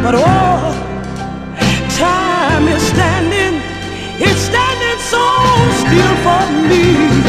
But oh, time is standing, it's standing so still for me.